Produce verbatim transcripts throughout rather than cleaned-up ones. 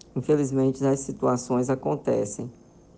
Infelizmente, as situações acontecem.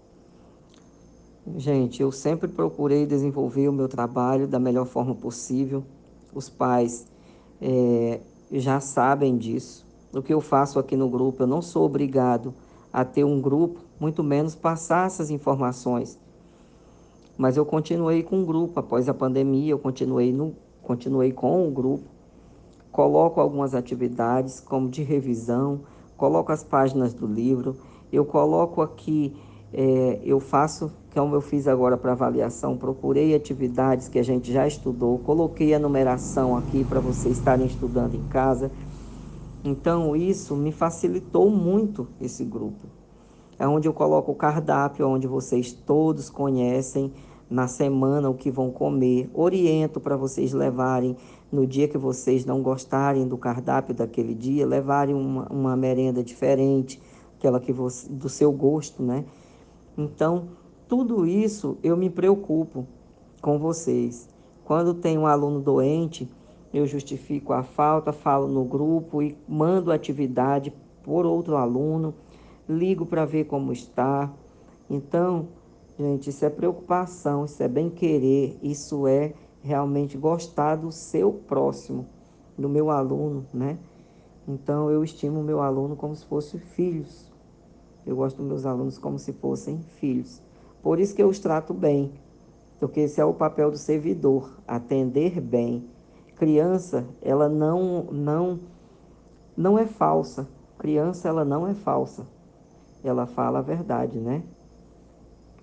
Gente, eu sempre procurei desenvolver o meu trabalho da melhor forma possível. Os pais eh, já sabem disso. O que eu faço aqui no grupo, eu não sou obrigado a ter um grupo, muito menos passar essas informações. Mas eu continuei com o grupo após a pandemia, eu continuei, no, continuei com o grupo. Coloco algumas atividades, como de revisão, coloco as páginas do livro, eu coloco aqui, é, eu faço, como eu fiz agora para avaliação, procurei atividades que a gente já estudou, coloquei a numeração aqui para vocês estarem estudando em casa. Então, isso me facilitou muito esse grupo. É onde eu coloco o cardápio, onde vocês todos conhecem na semana o que vão comer. Oriento para vocês levarem, no dia que vocês não gostarem do cardápio daquele dia, levarem uma, uma merenda diferente, aquela que você, do seu gosto, né? Então, tudo isso eu me preocupo com vocês. Quando tem um aluno doente, eu justifico a falta, falo no grupo e mando atividade por outro aluno, ligo para ver como está. Então, gente, isso é preocupação, isso é bem querer, isso é realmente gostar do seu próximo, do meu aluno, né? Então, eu estimo o meu aluno como se fossem filhos. Eu gosto dos meus alunos como se fossem filhos. Por isso que eu os trato bem, porque esse é o papel do servidor, atender bem. Criança, ela não não não é falsa. Criança, ela não é falsa. Ela fala a verdade, né?